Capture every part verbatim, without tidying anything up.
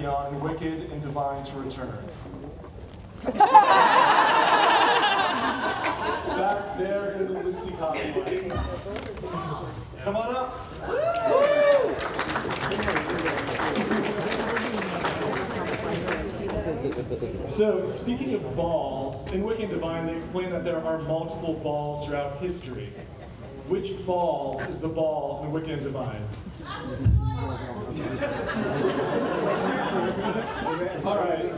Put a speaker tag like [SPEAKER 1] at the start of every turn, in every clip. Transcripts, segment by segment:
[SPEAKER 1] pantheon, wicked and divine to return. Back there in the Lucy copyright. Come on up. So, speaking of ball, in Wicked and Divine, they explain that there are multiple balls throughout history. Which ball is the ball in the Wicked and Divine? All right.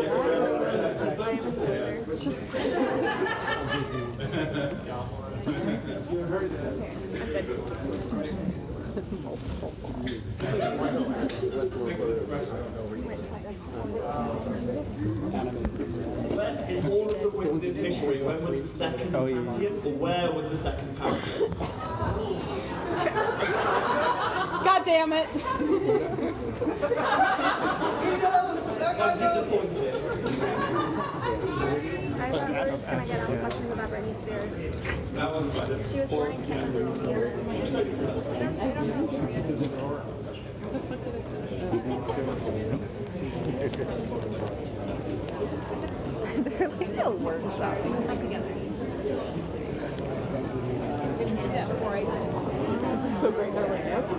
[SPEAKER 2] In all of the wins in history, when was the second champion, or where was the second champion?
[SPEAKER 3] God damn it!
[SPEAKER 2] I'm disappointed.
[SPEAKER 4] I thought we were just going to get asked questions about Britney Spears. She was born in California.
[SPEAKER 3] They're like still workshopping. So great, they're like, that's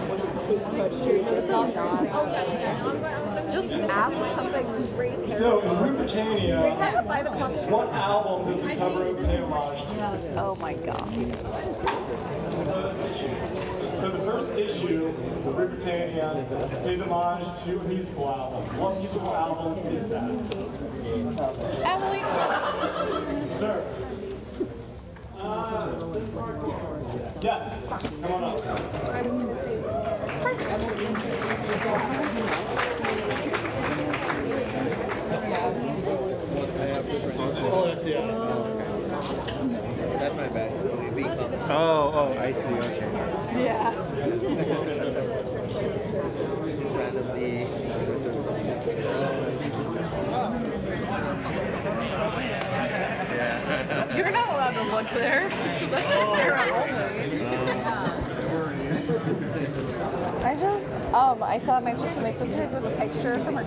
[SPEAKER 3] just ask something.
[SPEAKER 1] So, in Britannia, what album does the cover pay homage to?
[SPEAKER 3] Oh my god.
[SPEAKER 1] So the first issue of Britannia pays homage to a musical album. What musical album is that?
[SPEAKER 3] Emily.
[SPEAKER 1] Sir. Yes. Come on up.
[SPEAKER 5] Oh, that's it. That's my bad. Oh, oh, I see. Okay.
[SPEAKER 3] Yeah.
[SPEAKER 5] Just randomly. Yeah.
[SPEAKER 3] You're not allowed to look there. So that's Sarah only. I just, um, I saw my my sister took a picture from her